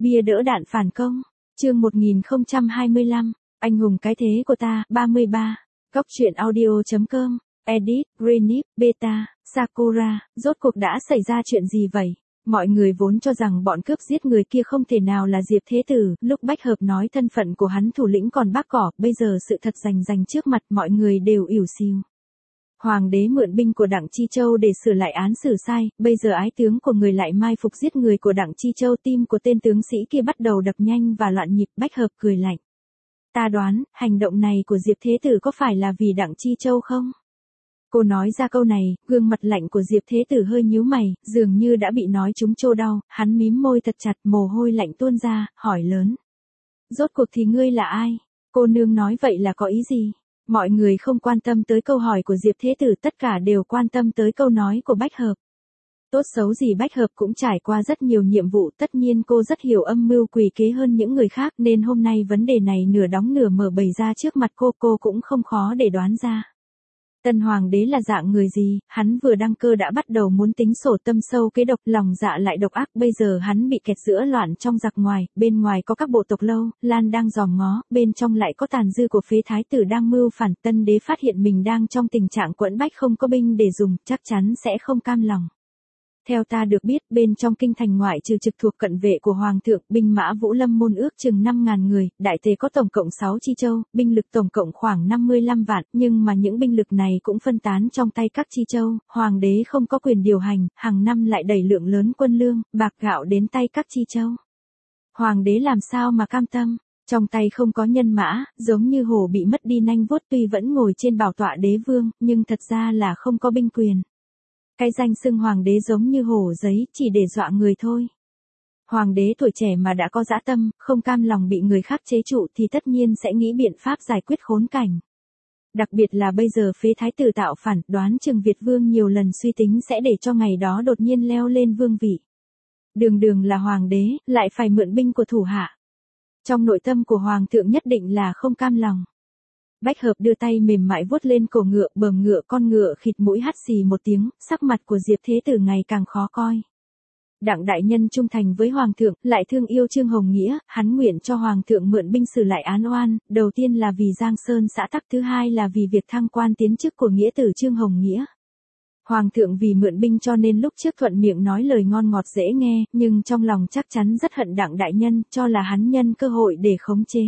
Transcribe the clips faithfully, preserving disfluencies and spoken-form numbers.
Bia đỡ đạn phản công. Chương một nghìn không trăm hai mươi lăm. Anh hùng cái thế của ta. ba mươi ba. Góc truyện audio chấm com. Edit, Greenip, Beta, Sakura. Rốt cuộc đã xảy ra chuyện gì vậy? Mọi người vốn cho rằng bọn cướp giết người kia không thể nào là Diệp Thế Tử, lúc Bách Hợp nói thân phận của hắn thủ lĩnh còn bác cỏ, bây giờ sự thật rành rành trước mặt mọi người đều ỉu xìu. Hoàng đế mượn binh của Đặng Chi Châu để sửa lại án xử sai, bây giờ ái tướng của người lại mai phục giết người của Đặng Chi Châu, tim của tên tướng sĩ kia bắt đầu đập nhanh và loạn nhịp. Bách Hợp cười lạnh. Ta đoán, hành động này của Diệp Thế Tử có phải là vì Đặng Chi Châu không? Cô nói ra câu này, gương mặt lạnh của Diệp Thế Tử hơi nhíu mày, dường như đã bị nói trúng trô đau, hắn mím môi thật chặt, mồ hôi lạnh tuôn ra, hỏi lớn. Rốt cuộc thì ngươi là ai? Cô nương nói vậy là có ý gì? Mọi người không quan tâm tới câu hỏi của Diệp Thế Tử, tất cả đều quan tâm tới câu nói của Bách Hợp. Tốt xấu gì Bách Hợp cũng trải qua rất nhiều nhiệm vụ, tất nhiên cô rất hiểu âm mưu quỷ kế hơn những người khác, nên hôm nay vấn đề này nửa đóng nửa mở bày ra trước mặt cô, cô cũng không khó để đoán ra. Tân Hoàng đế là dạng người gì, hắn vừa đăng cơ đã bắt đầu muốn tính sổ tâm sâu kế độc, lòng dạ lại độc ác, bây giờ hắn bị kẹt giữa loạn trong giặc ngoài, bên ngoài có các bộ tộc Lâu, Lan đang dòm ngó, bên trong lại có tàn dư của phế thái tử đang mưu phản. Tân đế phát hiện mình đang trong tình trạng quẫn bách, không có binh để dùng, chắc chắn sẽ không cam lòng. Theo ta được biết, bên trong kinh thành ngoại trừ trực thuộc cận vệ của Hoàng thượng, binh mã Vũ Lâm môn ước chừng năm ngàn người, đại tề có tổng cộng sáu chi châu, binh lực tổng cộng khoảng năm mươi lăm vạn, nhưng mà những binh lực này cũng phân tán trong tay các chi châu, Hoàng đế không có quyền điều hành, hàng năm lại đẩy lượng lớn quân lương, bạc gạo đến tay các chi châu. Hoàng đế làm sao mà cam tâm? Trong tay không có nhân mã, giống như hổ bị mất đi nanh vuốt, tuy vẫn ngồi trên bảo tọa đế vương, nhưng thật ra là không có binh quyền. Cái danh xưng hoàng đế giống như hổ giấy, chỉ để dọa người thôi. Hoàng đế tuổi trẻ mà đã có dã tâm, không cam lòng bị người khác chế trụ thì tất nhiên sẽ nghĩ biện pháp giải quyết khốn cảnh. Đặc biệt là bây giờ phế thái tử tạo phản, đoán chừng Việt vương nhiều lần suy tính sẽ để cho ngày đó đột nhiên leo lên vương vị. Đường đường là hoàng đế, lại phải mượn binh của thủ hạ. Trong nội tâm của hoàng thượng nhất định là không cam lòng. Bách Hợp đưa tay mềm mại vuốt lên cổ ngựa, bờm ngựa, con ngựa khịt mũi hắt xì một tiếng, sắc mặt của Diệp Thế Tử ngày càng khó coi. Đặng đại nhân trung thành với Hoàng thượng, lại thương yêu Trương Hồng Nghĩa, hắn nguyện cho Hoàng thượng mượn binh xử lại án oan, đầu tiên là vì Giang Sơn xã tắc, thứ hai là vì việc thăng quan tiến chức của nghĩa tử Trương Hồng Nghĩa. Hoàng thượng vì mượn binh cho nên lúc trước thuận miệng nói lời ngon ngọt dễ nghe, nhưng trong lòng chắc chắn rất hận Đặng đại nhân, cho là hắn nhân cơ hội để khống chế.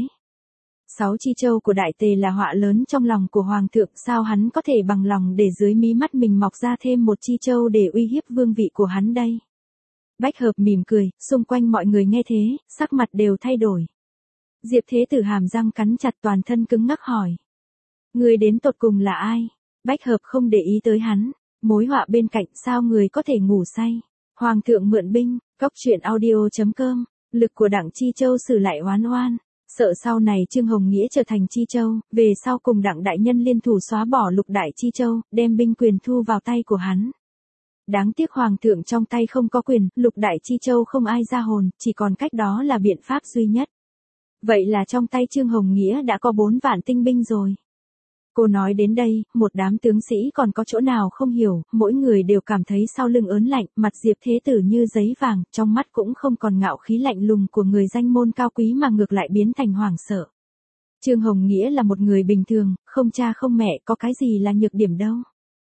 Sáu chi châu của đại tề là họa lớn trong lòng của Hoàng thượng, sao hắn có thể bằng lòng để dưới mí mắt mình mọc ra thêm một chi châu để uy hiếp vương vị của hắn đây? Bách Hợp mỉm cười, xung quanh mọi người nghe thế, sắc mặt đều thay đổi. Diệp Thế Tử hàm răng cắn chặt, toàn thân cứng ngắc hỏi. Người đến tột cùng là ai? Bách Hợp không để ý tới hắn, mối họa bên cạnh, sao người có thể ngủ say? Hoàng thượng mượn binh, góc truyện audio chấm com, lực của Đặng Chi Châu xử lại oán oan. Sợ sau này Trương Hồng Nghĩa trở thành Chi Châu, về sau cùng Đặng đại nhân liên thủ xóa bỏ Lục đại Chi Châu, đem binh quyền thu vào tay của hắn. Đáng tiếc Hoàng thượng trong tay không có quyền, Lục đại Chi Châu không ai ra hồn, chỉ còn cách đó là biện pháp duy nhất. Vậy là trong tay Trương Hồng Nghĩa đã có bốn vạn tinh binh rồi. Cô nói đến đây, một đám tướng sĩ còn có chỗ nào không hiểu, mỗi người đều cảm thấy sau lưng ớn lạnh, mặt Diệp Thế Tử như giấy vàng, trong mắt cũng không còn ngạo khí lạnh lùng của người danh môn cao quý mà ngược lại biến thành hoảng sợ. Trương Hồng Nghĩa là một người bình thường, không cha không mẹ, có cái gì là nhược điểm đâu.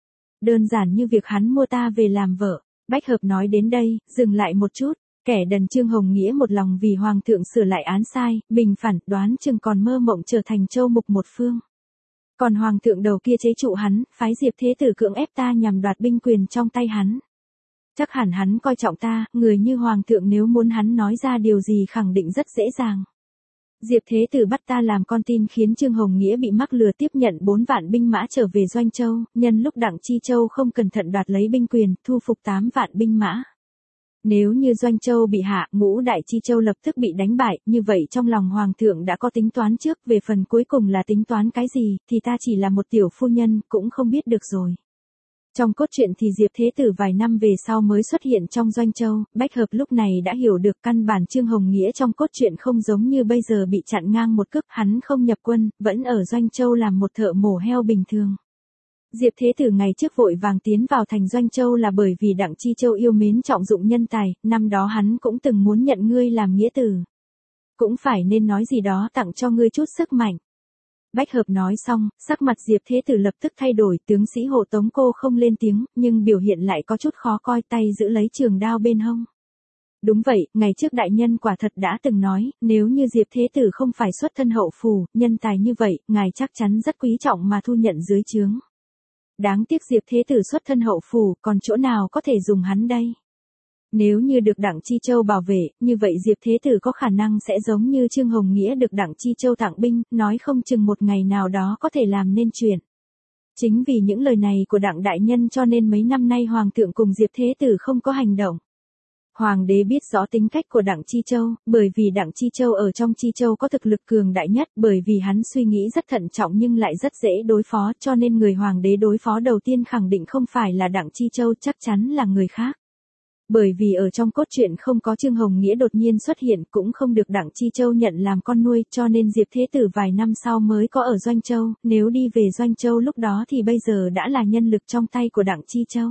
Đơn giản như việc hắn mua ta về làm vợ. Bách Hợp nói đến đây, dừng lại một chút, kẻ đần Trương Hồng Nghĩa một lòng vì Hoàng thượng sửa lại án sai, bình phản, đoán chừng còn mơ mộng trở thành châu mục một phương. Còn Hoàng thượng đầu kia chế trụ hắn, phái Diệp Thế Tử cưỡng ép ta nhằm đoạt binh quyền trong tay hắn. Chắc hẳn hắn coi trọng ta, người như Hoàng thượng nếu muốn hắn nói ra điều gì khẳng định rất dễ dàng. Diệp Thế Tử bắt ta làm con tin khiến Trương Hồng Nghĩa bị mắc lừa tiếp nhận bốn vạn binh mã trở về Doanh Châu, nhân lúc Đặng Chi Châu không cẩn thận đoạt lấy binh quyền, thu phục tám vạn binh mã. Nếu như Doanh Châu bị hạ, ngũ đại Chi Châu lập tức bị đánh bại, như vậy trong lòng Hoàng thượng đã có tính toán trước, về phần cuối cùng là tính toán cái gì, thì ta chỉ là một tiểu phu nhân, cũng không biết được rồi. Trong cốt truyện thì Diệp Thế Tử vài năm về sau mới xuất hiện trong Doanh Châu, Bách Hợp lúc này đã hiểu được căn bản Trương Hồng Nghĩa trong cốt truyện không giống như bây giờ bị chặn ngang một cước, hắn không nhập quân, vẫn ở Doanh Châu làm một thợ mổ heo bình thường. Diệp Thế Tử ngày trước vội vàng tiến vào thành Doanh Châu là bởi vì Đặng Chi Châu yêu mến trọng dụng nhân tài, năm đó hắn cũng từng muốn nhận ngươi làm nghĩa tử. Cũng phải nên nói gì đó tặng cho ngươi chút sức mạnh. Bách hợp nói xong, sắc mặt Diệp Thế Tử lập tức thay đổi, tướng sĩ hộ tống cô không lên tiếng, nhưng biểu hiện lại có chút khó coi, tay giữ lấy trường đao bên hông. Đúng vậy, ngày trước đại nhân quả thật đã từng nói, nếu như Diệp Thế Tử không phải xuất thân hậu phù, nhân tài như vậy, ngài chắc chắn rất quý trọng mà thu nhận dưới trướng. Đáng tiếc Diệp Thế Tử xuất thân hậu phù, còn chỗ nào có thể dùng hắn đây? Nếu như được Đặng Chi Châu bảo vệ, như vậy Diệp Thế Tử có khả năng sẽ giống như Trương Hồng Nghĩa được Đặng Chi Châu tặng binh, nói không chừng một ngày nào đó có thể làm nên chuyện. Chính vì những lời này của Đặng đại nhân cho nên mấy năm nay Hoàng thượng cùng Diệp Thế Tử không có hành động. Hoàng đế biết rõ tính cách của Đặng Chi Châu, bởi vì Đặng Chi Châu ở trong Chi Châu có thực lực cường đại nhất, bởi vì hắn suy nghĩ rất thận trọng nhưng lại rất dễ đối phó, cho nên người Hoàng đế đối phó đầu tiên khẳng định không phải là Đặng Chi Châu, chắc chắn là người khác. Bởi vì ở trong cốt truyện không có Trương Hồng Nghĩa đột nhiên xuất hiện, cũng không được Đặng Chi Châu nhận làm con nuôi, cho nên Diệp Thế Tử vài năm sau mới có ở Doanh Châu, nếu đi về Doanh Châu lúc đó thì bây giờ đã là nhân lực trong tay của Đặng Chi Châu.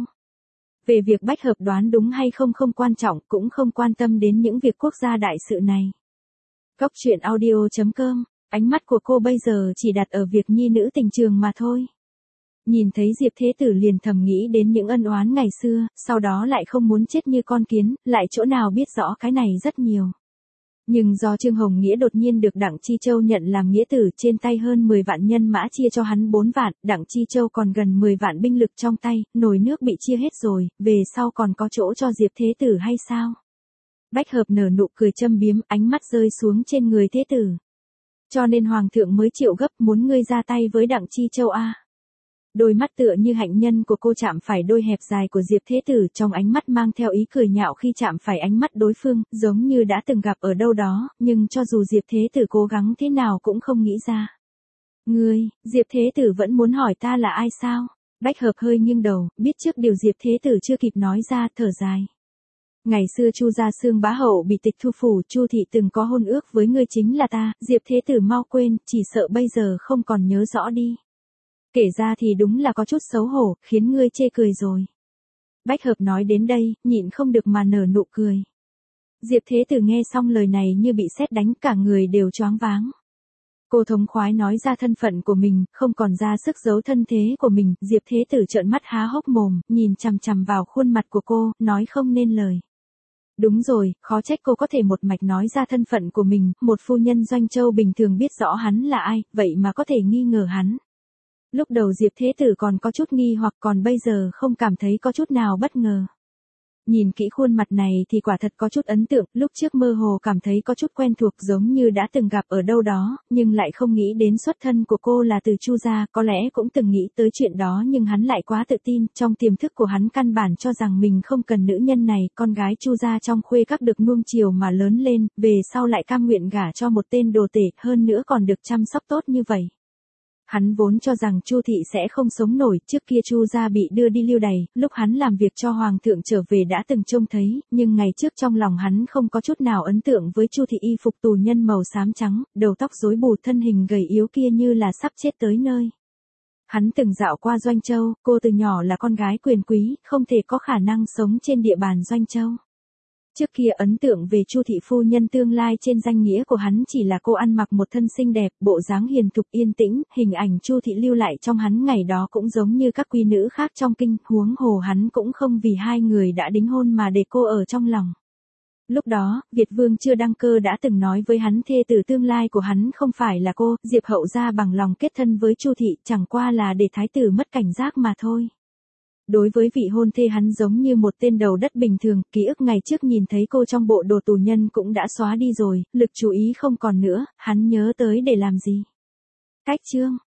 Về việc Bách hợp đoán đúng hay không không quan trọng, cũng không quan tâm đến những việc quốc gia đại sự này. Góc truyện audio chấm com, ánh mắt của cô bây giờ chỉ đặt ở việc nhi nữ tình trường mà thôi. Nhìn thấy Diệp Thế Tử liền thầm nghĩ đến những ân oán ngày xưa, sau đó lại không muốn chết như con kiến, lại chỗ nào biết rõ cái này rất nhiều. Nhưng do Trương Hồng Nghĩa đột nhiên được Đặng Chi Châu nhận làm nghĩa tử, trên tay hơn mười vạn nhân mã chia cho hắn bốn vạn, Đặng Chi Châu còn gần mười vạn binh lực trong tay, nồi nước bị chia hết rồi, về sau còn có chỗ cho Diệp Thế Tử hay sao? Bách hợp nở nụ cười châm biếm, ánh mắt rơi xuống trên người Thế Tử. Cho nên Hoàng thượng mới chịu gấp muốn ngươi ra tay với Đặng Chi Châu a. Đôi mắt tựa như hạnh nhân của cô chạm phải đôi hẹp dài của Diệp Thế Tử, trong ánh mắt mang theo ý cười nhạo khi chạm phải ánh mắt đối phương, giống như đã từng gặp ở đâu đó, nhưng cho dù Diệp Thế Tử cố gắng thế nào cũng không nghĩ ra. Ngươi, Diệp Thế Tử vẫn muốn hỏi ta là ai sao? Bách hợp hơi nghiêng đầu, biết trước điều Diệp Thế Tử chưa kịp nói ra, thở dài. Ngày xưa Chu gia Xương bá hậu bị tịch thu phủ, Chu thị từng có hôn ước với ngươi chính là ta, Diệp Thế Tử mau quên, chỉ sợ bây giờ không còn nhớ rõ đi. Kể ra thì đúng là có chút xấu hổ, khiến ngươi chê cười rồi. Bách hợp nói đến đây, nhịn không được mà nở nụ cười. Diệp Thế Tử nghe xong lời này như bị sét đánh, cả người đều choáng váng. Cô thống khoái nói ra thân phận của mình, không còn ra sức giấu thân thế của mình, Diệp Thế Tử trợn mắt há hốc mồm, nhìn chằm chằm vào khuôn mặt của cô, nói không nên lời. Đúng rồi, khó trách cô có thể một mạch nói ra thân phận của mình, một phu nhân Doanh Châu bình thường biết rõ hắn là ai, vậy mà có thể nghi ngờ hắn. Lúc đầu Diệp Thế Tử còn có chút nghi hoặc, còn bây giờ không cảm thấy có chút nào bất ngờ. Nhìn kỹ khuôn mặt này thì quả thật có chút ấn tượng, lúc trước mơ hồ cảm thấy có chút quen thuộc giống như đã từng gặp ở đâu đó, nhưng lại không nghĩ đến xuất thân của cô là từ Chu gia, có lẽ cũng từng nghĩ tới chuyện đó nhưng hắn lại quá tự tin, trong tiềm thức của hắn căn bản cho rằng mình không cần nữ nhân này, con gái Chu gia trong khuê các được nuông chiều mà lớn lên, về sau lại cam nguyện gả cho một tên đồ tể, hơn nữa còn được chăm sóc tốt như vậy. Hắn vốn cho rằng Chu thị sẽ không sống nổi, trước kia Chu gia bị đưa đi lưu đày, lúc hắn làm việc cho Hoàng thượng trở về đã từng trông thấy, nhưng ngày trước trong lòng hắn không có chút nào ấn tượng với Chu thị y phục tù nhân màu xám trắng, đầu tóc rối bù, thân hình gầy yếu kia như là sắp chết tới nơi. Hắn từng dạo qua Doanh Châu, cô từ nhỏ là con gái quyền quý, không thể có khả năng sống trên địa bàn Doanh Châu. Trước kia ấn tượng về Chu thị phu nhân tương lai trên danh nghĩa của hắn chỉ là cô ăn mặc một thân xinh đẹp, bộ dáng hiền thục yên tĩnh, hình ảnh Chu thị lưu lại trong hắn ngày đó cũng giống như các quý nữ khác trong kinh, huống hồ hắn cũng không vì hai người đã đính hôn mà để cô ở trong lòng. Lúc đó, Việt Vương chưa đăng cơ đã từng nói với hắn thê tử tương lai của hắn không phải là cô, Diệp Hậu gia bằng lòng kết thân với Chu thị, chẳng qua là để thái tử mất cảnh giác mà thôi. Đối với vị hôn thê hắn giống như một tên đầu đất bình thường, ký ức ngày trước nhìn thấy cô trong bộ đồ tù nhân cũng đã xóa đi rồi, lực chú ý không còn nữa, hắn nhớ tới để làm gì. Cách chương